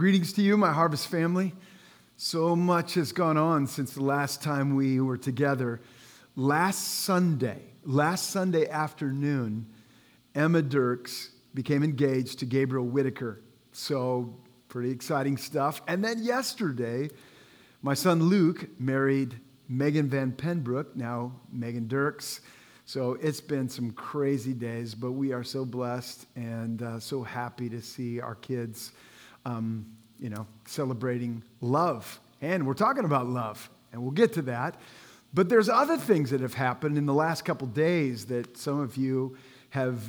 Greetings to you, my Harvest family. So much has gone on since the last time we were together. Last Sunday afternoon, Emma Dirks became engaged to Gabriel Whitaker. So, pretty exciting stuff. And then yesterday, my son Luke married Megan Van Penbrook, now Megan Dirks. So it's been some crazy days, but we are so blessed and so happy to see our kids celebrating love. And we're talking about love, and we'll get to that. But there's other things that have happened in the last couple days that some of you have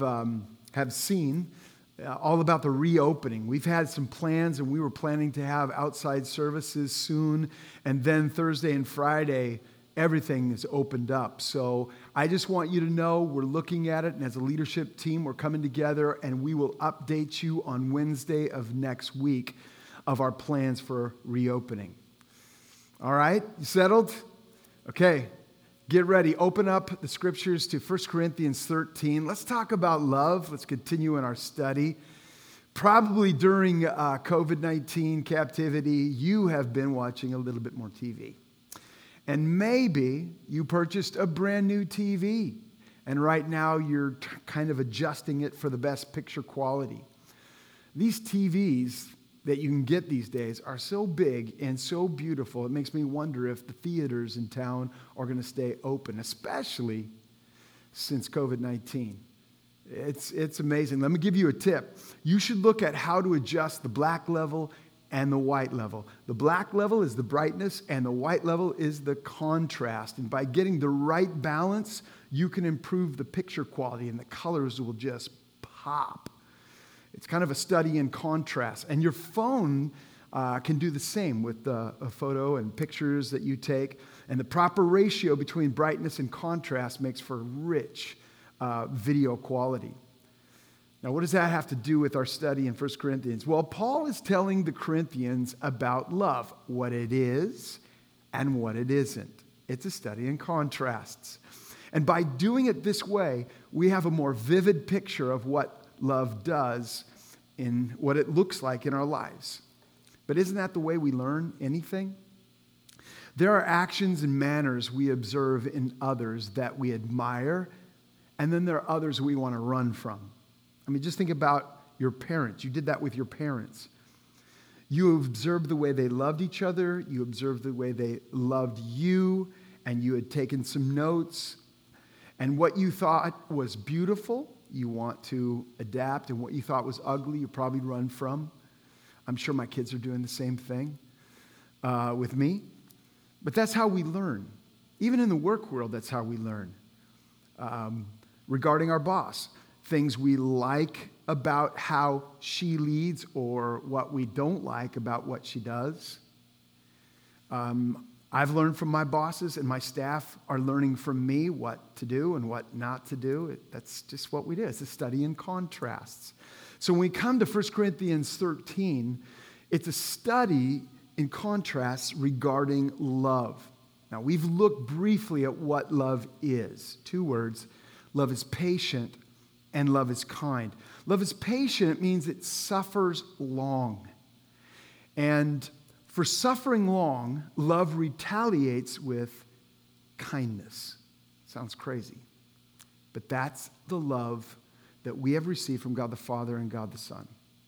seen, all about the reopening. We've had some plans, and we were planning to have outside services soon, and then Thursday and Friday, everything is opened up. So I just want you to know we're looking at it, and as a leadership team, we're coming together, and we will update you on Wednesday of next week of our plans for reopening. All right, you settled? Okay, get ready. Open up the scriptures to 1 Corinthians 13. Let's talk about love. Let's continue in our study. Probably during COVID-19 captivity, you have been watching a little bit more TV. And maybe you purchased a brand new TV, and right now you're kind of adjusting it for the best picture quality. These TVs that you can get these days are so big and so beautiful, it makes me wonder if the theaters in town are going to stay open, especially since COVID-19. It's amazing. Let me give you a tip. You should look at how to adjust the black level and the white level. The black level is the brightness, and the white level is the contrast. And by getting the right balance, you can improve the picture quality, and the colors will just pop. It's kind of a study in contrast. And your phone can do the same with a photo and pictures that you take. And the proper ratio between brightness and contrast makes for rich video quality. Now, what does that have to do with our study in 1 Corinthians? Well, Paul is telling the Corinthians about love, what it is and what it isn't. It's a study in contrasts. And by doing it this way, we have a more vivid picture of what love does in what it looks like in our lives. But isn't that the way we learn anything? There are actions and manners we observe in others that we admire, and then there are others we want to run from. I mean, just think about your parents. You did that with your parents. You observed the way they loved each other. You observed the way they loved you, and you had taken some notes. And what you thought was beautiful, you want to adapt, and what you thought was ugly, you probably run from. I'm sure my kids are doing the same thing with me. But that's how we learn. Even in the work world, that's how we learn. Regarding our boss, things we like about how she leads or what we don't like about what she does. I've learned from my bosses, and my staff are learning from me what to do and what not to do. That's just what we do. It's a study in contrasts. So when we come to 1 Corinthians 13, it's a study in contrasts regarding love. Now, we've looked briefly at what love is. 2 words. Love is patient, and love is kind. Love is patient means it suffers long. And for suffering long, love retaliates with kindness. Sounds crazy. But that's the love that we have received from God the Father and God the Son.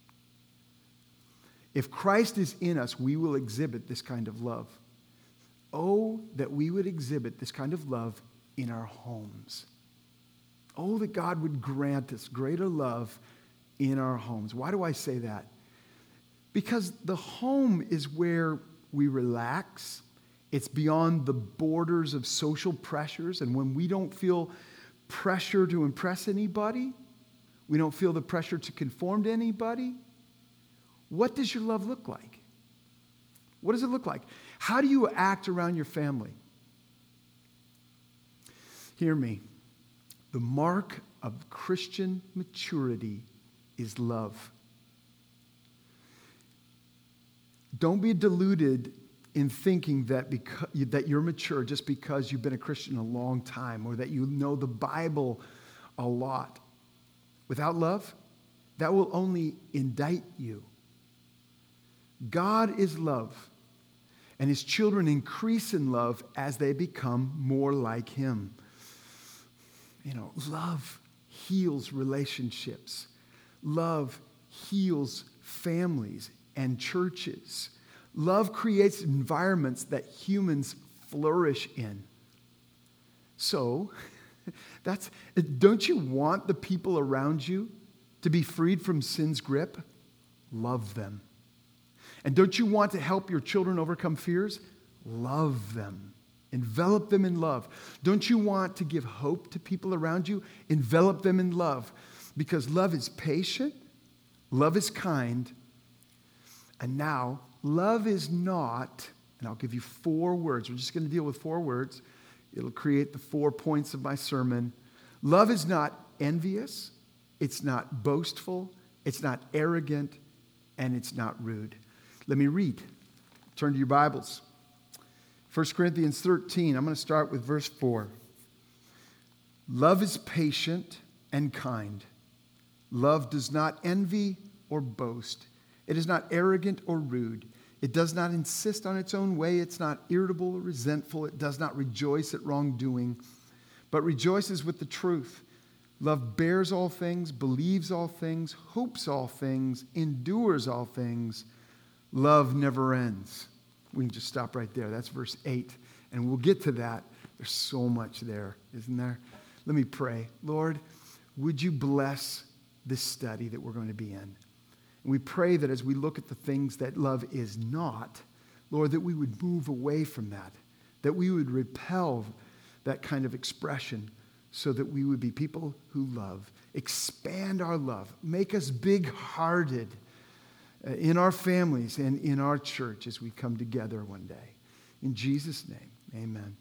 If Christ is in us, we will exhibit this kind of love. Oh, that we would exhibit this kind of love in our homes. Oh, that God would grant us greater love in our homes. Why do I say that? Because the home is where we relax. It's beyond the borders of social pressures. And when we don't feel pressure to impress anybody, we don't feel the pressure to conform to anybody, what does your love look like? What does it look like? How do you act around your family? Hear me. The mark of Christian maturity is love. Don't be deluded in thinking that you're mature just because you've been a Christian a long time or that you know the Bible a lot. Without love, that will only indict you. God is love, and his children increase in love as they become more like him. Love heals relationships. Love heals families and churches. Love creates environments that humans flourish in. So, don't you want the people around you to be freed from sin's grip? Love them. And don't you want to help your children overcome fears? Love them. Envelop them in love. Don't you want to give hope to people around you? Envelop them in love. Because love is patient, love is kind, and now love is not, and I'll give you 4 words. We're just going to deal with 4 words. It'll create the 4 points of my sermon. Love is not envious, it's not boastful, it's not arrogant, and it's not rude. Let me read. Turn to your Bibles. 1 Corinthians 13, I'm going to start with verse 4. Love is patient and kind. Love does not envy or boast. It is not arrogant or rude. It does not insist on its own way. It's not irritable or resentful. It does not rejoice at wrongdoing, but rejoices with the truth. Love bears all things, believes all things, hopes all things, endures all things. Love never ends. We can just stop right there. That's verse 8. And we'll get to that. There's so much there, isn't there? Let me pray. Lord, would you bless this study that we're going to be in? And we pray that as we look at the things that love is not, Lord, that we would move away from that we would repel that kind of expression so that we would be people who love. Expand our love. Make us big-hearted in our families and in our church as we come together one day. In Jesus' name, amen.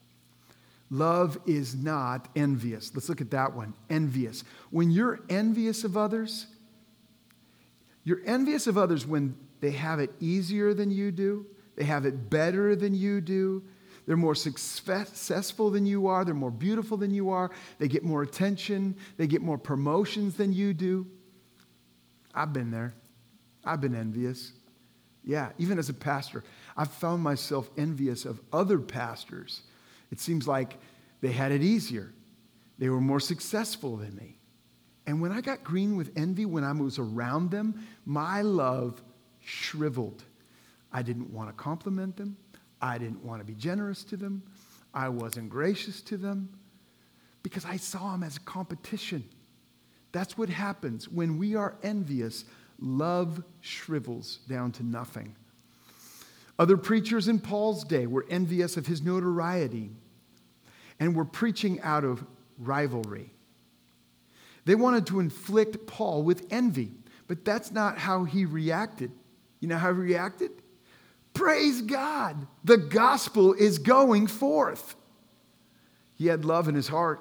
Love is not envious. Let's look at that one. Envious. When you're envious of others, you're envious of others when they have it easier than you do. They have it better than you do. They're more successful than you are. They're more beautiful than you are. They get more attention. They get more promotions than you do. I've been there. I've been envious. Yeah, even as a pastor, I've found myself envious of other pastors. It seems like they had it easier. They were more successful than me. And when I got green with envy, when I was around them, my love shriveled. I didn't want to compliment them. I didn't want to be generous to them. I wasn't gracious to them because I saw them as a competition. That's what happens when we are envious. Love shrivels down to nothing. Other preachers in Paul's day were envious of his notoriety and were preaching out of rivalry. They wanted to inflict Paul with envy, but that's not how he reacted. You know how he reacted? Praise God, the gospel is going forth. He had love in his heart.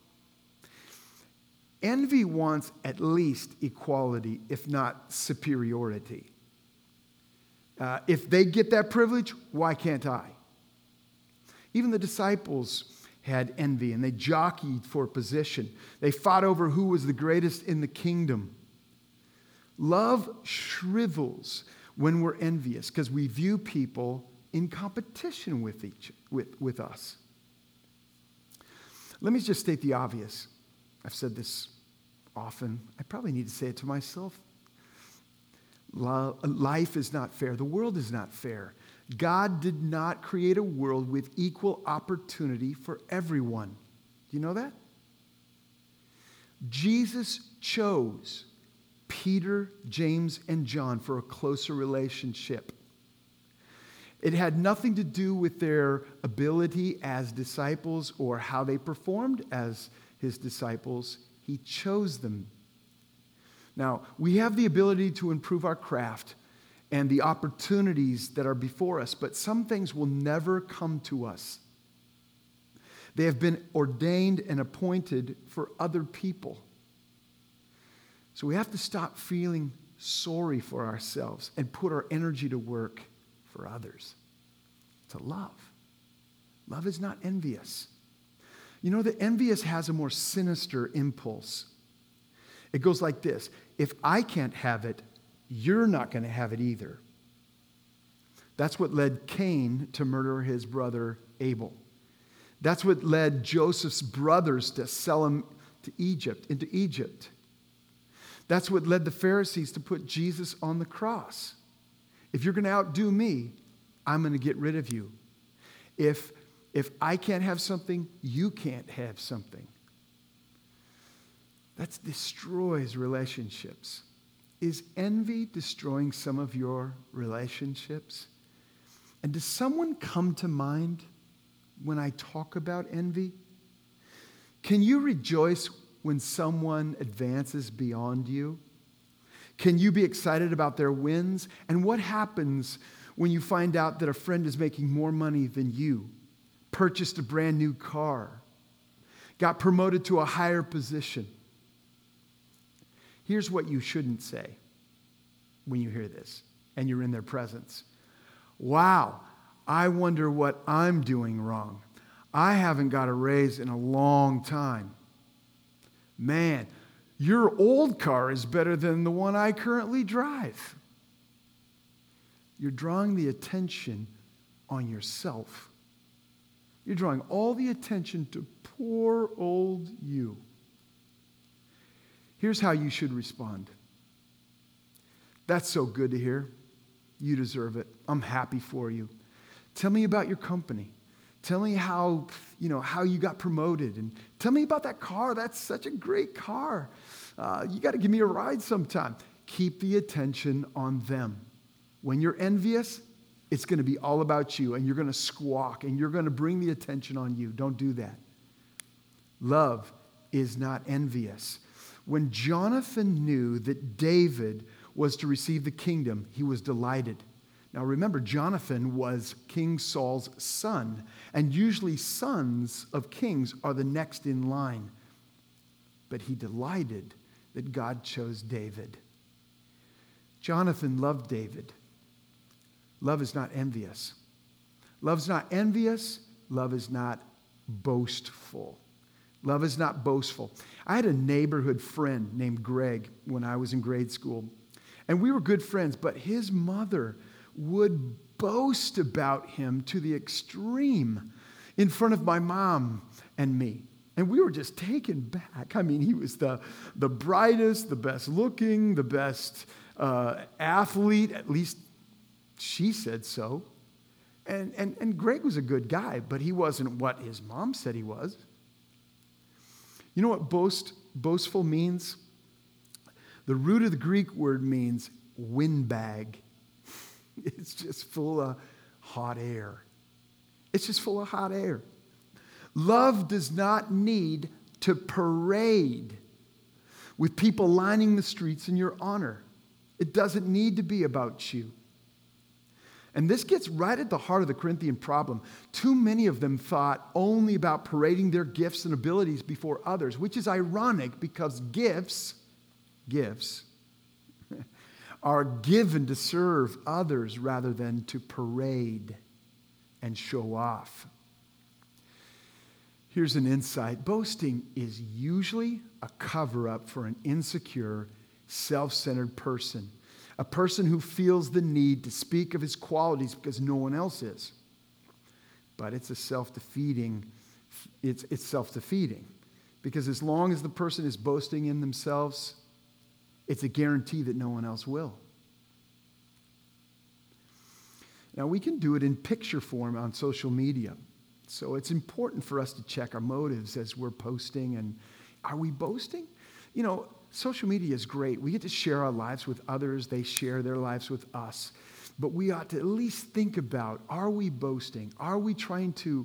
Envy wants at least equality, if not superiority. If they get that privilege, why can't I? Even the disciples had envy and they jockeyed for position. They fought over who was the greatest in the kingdom. Love shrivels when we're envious because we view people in competition with us. Let me just state the obvious. I've said this often. I probably need to say it to myself. Life is not fair. The world is not fair. God did not create a world with equal opportunity for everyone. Do you know that? Jesus chose Peter, James, and John for a closer relationship. It had nothing to do with their ability as disciples or how they performed as his disciples. He chose them. Now, we have the ability to improve our craft and the opportunities that are before us, but some things will never come to us. They have been ordained and appointed for other people. So we have to stop feeling sorry for ourselves and put our energy to work for others. To love. Love is not envious. You know, the envious has a more sinister impulse. It goes like this. If I can't have it, you're not going to have it either. That's what led Cain to murder his brother Abel. That's what led Joseph's brothers to sell him into Egypt. That's what led the Pharisees to put Jesus on the cross. If you're going to outdo me, I'm going to get rid of you. If I can't have something, you can't have something. That destroys relationships. Is envy destroying some of your relationships? And does someone come to mind when I talk about envy? Can you rejoice when someone advances beyond you? Can you be excited about their wins? And what happens when you find out that a friend is making more money than you, purchased a brand new car, got promoted to a higher position? Here's what you shouldn't say when you hear this and you're in their presence. Wow, I wonder what I'm doing wrong. I haven't got a raise in a long time. Man, your old car is better than the one I currently drive. You're drawing the attention on yourself. You're drawing all the attention to poor old you. Here's how you should respond. That's so good to hear. You deserve it. I'm happy for you. Tell me about your company. Tell me how you got promoted. And tell me about that car. That's such a great car. You got to give me a ride sometime. Keep the attention on them. When you're envious, it's going to be all about you, and you're going to squawk, and you're going to bring the attention on you. Don't do that. Love is not envious. When Jonathan knew that David was to receive the kingdom, he was delighted. Now remember, Jonathan was King Saul's son, and usually sons of kings are the next in line. But he delighted that God chose David. Jonathan loved David. Love is not envious. Love's not envious. Love is not boastful. Love is not boastful. I had a neighborhood friend named Greg when I was in grade school. And we were good friends, but his mother would boast about him to the extreme in front of my mom and me. And we were just taken back. I mean, he was the brightest, the best looking, the best athlete, at least she said so. And Greg was a good guy, but he wasn't what his mom said he was. You know what boastful means? The root of the Greek word means windbag. It's just full of hot air. It's just full of hot air. Love does not need to parade with people lining the streets in your honor. It doesn't need to be about you. And this gets right at the heart of the Corinthian problem. Too many of them thought only about parading their gifts and abilities before others, which is ironic because gifts are given to serve others rather than to parade and show off. Here's an insight. Boasting is usually a cover-up for an insecure, self-centered person. A person who feels the need to speak of his qualities because no one else is. But it's self-defeating. It's self-defeating. Because as long as the person is boasting in themselves, it's a guarantee that no one else will. Now, we can do it in picture form on social media. So it's important for us to check our motives as we're posting. And are we boasting? You know, social media is great. We get to share our lives with others. They share their lives with us. But we ought to at least think about, are we boasting? Are we trying to,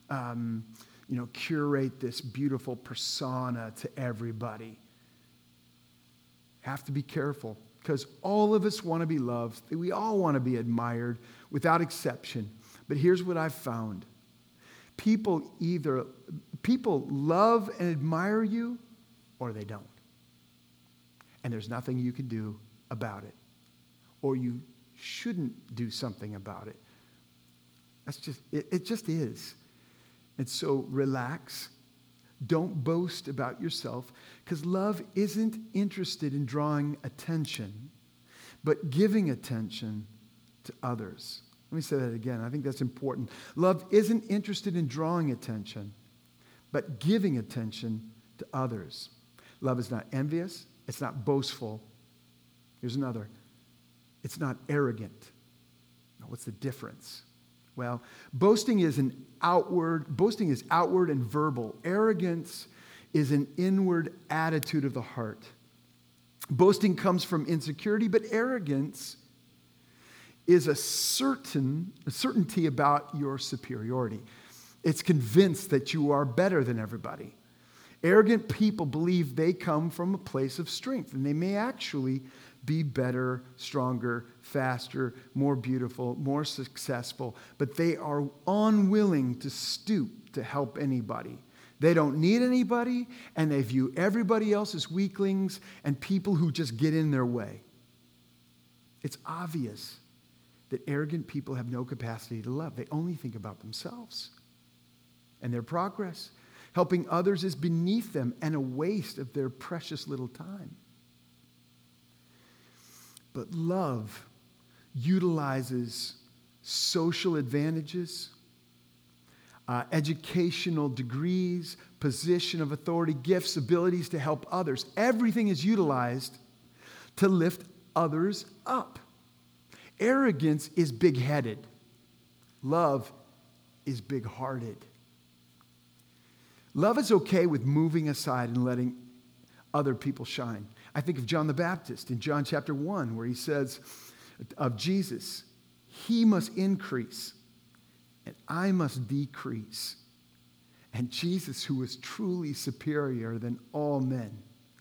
curate this beautiful persona to everybody? Have to be careful because all of us want to be loved. We all want to be admired without exception. But here's what I've found. People love and admire you or they don't. And there's nothing you can do about it. Or you shouldn't do something about it. It just is. And so relax. Don't boast about yourself because love isn't interested in drawing attention, but giving attention to others. Let me say that again. I think that's important. Love isn't interested in drawing attention, but giving attention to others. Love is not envious. It's not boastful. Here's another. It's not arrogant. Now, what's the difference? Well, boasting is outward and verbal. Arrogance is an inward attitude of the heart. Boasting comes from insecurity, but arrogance is a certainty about your superiority. It's convinced that you are better than everybody. Arrogant people believe they come from a place of strength, and they may actually be better, stronger, faster, more beautiful, more successful, but they are unwilling to stoop to help anybody. They don't need anybody, and they view everybody else as weaklings and people who just get in their way. It's obvious that arrogant people have no capacity to love. They only think about themselves and their progress. Helping others is beneath them and a waste of their precious little time. But love utilizes social advantages, educational degrees, position of authority, gifts, abilities to help others. Everything is utilized to lift others up. Arrogance is big-headed. Love is big-hearted. Love is okay with moving aside and letting other people shine. I think of John the Baptist in John chapter 1, where he says of Jesus, he must increase and I must decrease. And Jesus, who was truly superior than all men,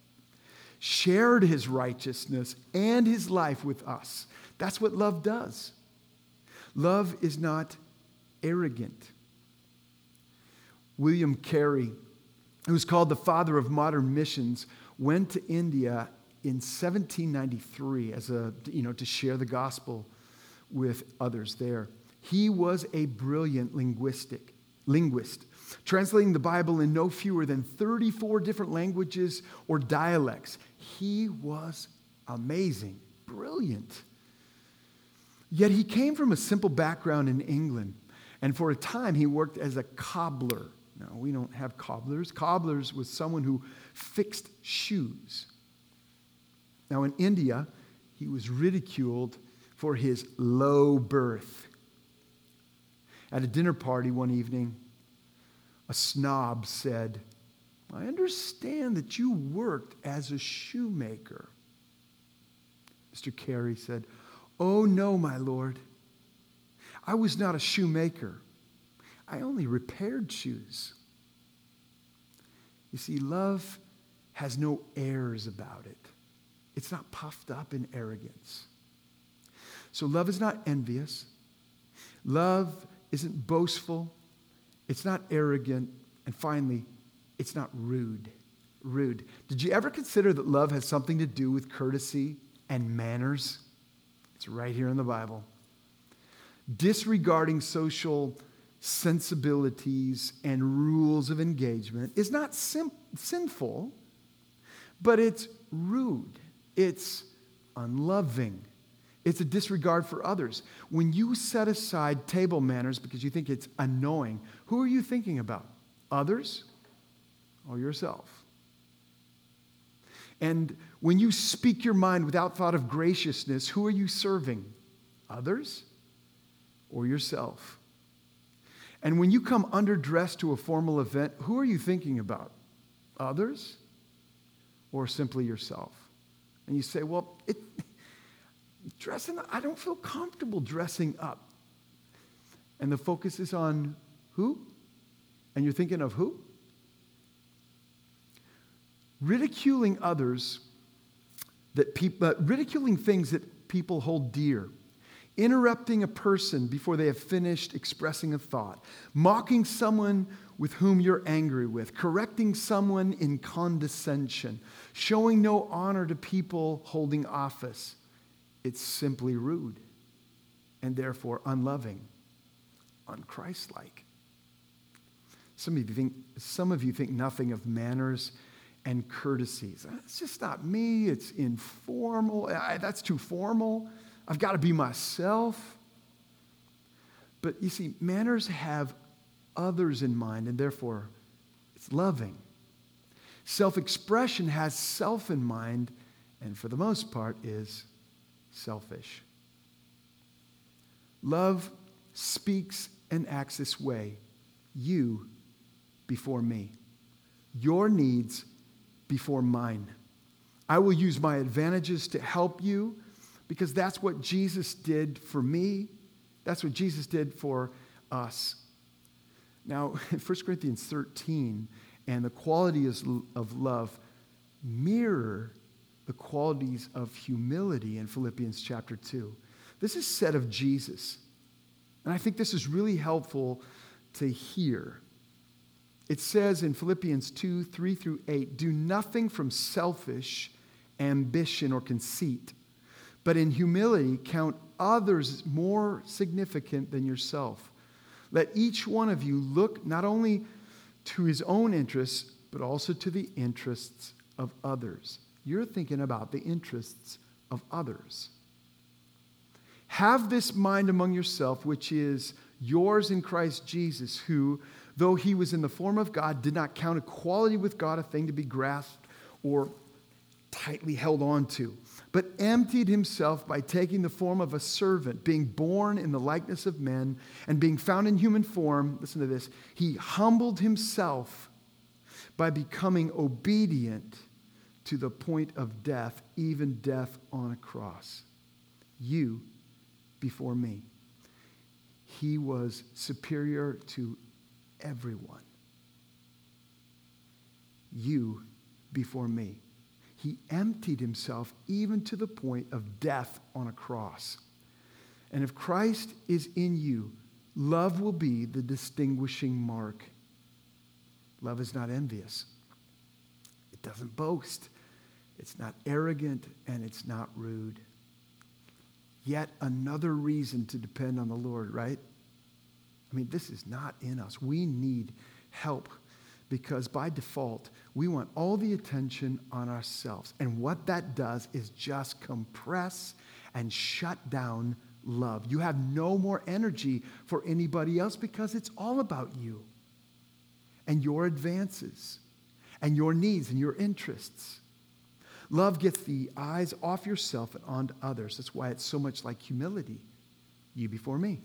shared his righteousness and his life with us. That's what love does. Love is not arrogant. William Carey, who's called the father of modern missions, went to India in 1793 to share the gospel with others there. He was a brilliant linguist, translating the Bible in no fewer than 34 different languages or dialects. He was amazing, brilliant. Yet he came from a simple background in England, and for a time he worked as a cobbler. Now, we don't have cobblers. Cobblers was someone who fixed shoes. Now, in India, he was ridiculed for his low birth. At a dinner party one evening, a snob said, "I understand that you worked as a shoemaker." Mr. Carey said, "Oh, no, my lord. I was not a shoemaker. I only repaired shoes." You see, love has no airs about it. It's not puffed up in arrogance. So love is not envious. Love isn't boastful. It's not arrogant. And finally, it's not rude. Rude. Did you ever consider that love has something to do with courtesy and manners? It's right here in the Bible. Disregarding social sensibilities and rules of engagement is not sinful, but it's rude. It's unloving. It's a disregard for others. When you set aside table manners because you think it's annoying, who are you thinking about? Others or yourself? And when you speak your mind without thought of graciousness, who are you serving? Others or yourself? And when you come underdressed to a formal event, who are you thinking about? Others or simply yourself? And you say, well, I don't feel comfortable dressing up. And the focus is on who? And you're thinking of who? Ridiculing others, ridiculing things that people hold dear. Interrupting a person before they have finished expressing a thought. Mocking someone with whom you're angry with. Correcting someone in condescension. Showing no honor to people holding office. It's simply rude and therefore unloving, unchristlike. Some of you think nothing of manners and courtesies. It's just not me. It's informal. That's too formal. I've got to be myself. But you see, manners have others in mind, and therefore it's loving. Self-expression has self in mind, and for the most part is selfish. Love speaks and acts this way: you before me, your needs before mine. I will use my advantages to help you because that's what Jesus did for me. That's what Jesus did for us. Now, in 1 Corinthians 13, and the qualities of love mirror the qualities of humility in Philippians chapter 2. This is said of Jesus. And I think this is really helpful to hear. It says in Philippians 2, 3 through 8, do nothing from selfish ambition or conceit, but in humility count others more significant than yourself. Let each one of you look not only to his own interests, but also to the interests of others. You're thinking about the interests of others. Have this mind among yourself, which is yours in Christ Jesus, who, though he was in the form of God, did not count equality with God a thing to be grasped or tightly held on to, but emptied himself by taking the form of a servant, being born in the likeness of men, and being found in human form. Listen to this. He humbled himself by becoming obedient to the point of death, even death on a cross. You before me. He was superior to everyone. You before me. He emptied himself even to the point of death on a cross. And if Christ is in you, love will be the distinguishing mark. Love is not envious. It doesn't boast. It's not arrogant, and it's not rude. Yet another reason to depend on the Lord, right? I mean, this is not in us. We need help because by default, we want all the attention on ourselves. And what that does is just compress and shut down love. You have no more energy for anybody else because it's all about you and your advances and your needs and your interests. Love gets the eyes off yourself and onto others. That's why it's so much like humility. You before me.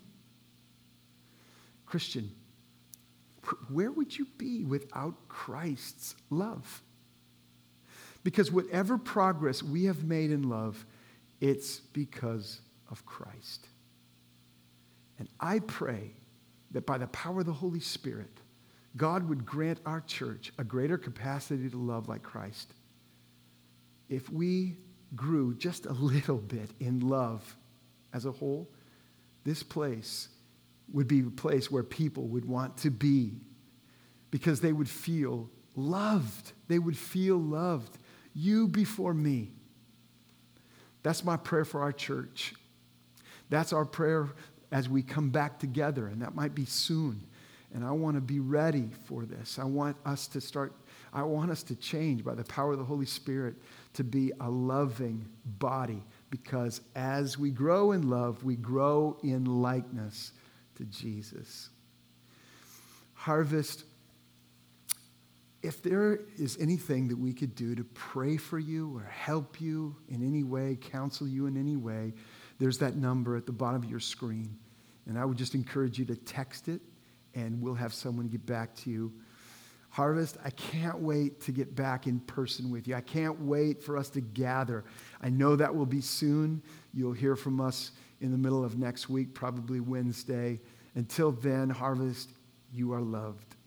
Christian, where would you be without Christ's love? Because whatever progress we have made in love, it's because of Christ. And I pray that by the power of the Holy Spirit, God would grant our church a greater capacity to love like Christ. If we grew just a little bit in love as a whole, this place would be a place where people would want to be because they would feel loved. They would feel loved. You before me. That's my prayer for our church. That's our prayer as we come back together, and that might be soon. And I want to be ready for this. I want us to change by the power of the Holy Spirit to be a loving body, because as we grow in love, we grow in likeness to Jesus. Harvest, if there is anything that we could do to pray for you or help you in any way, counsel you in any way, there's that number at the bottom of your screen. And I would just encourage you to text it, and we'll have someone get back to you. Harvest, I can't wait to get back in person with you. I can't wait for us to gather. I know that will be soon. You'll hear from us in the middle of next week, probably Wednesday. Until then, Harvest, you are loved.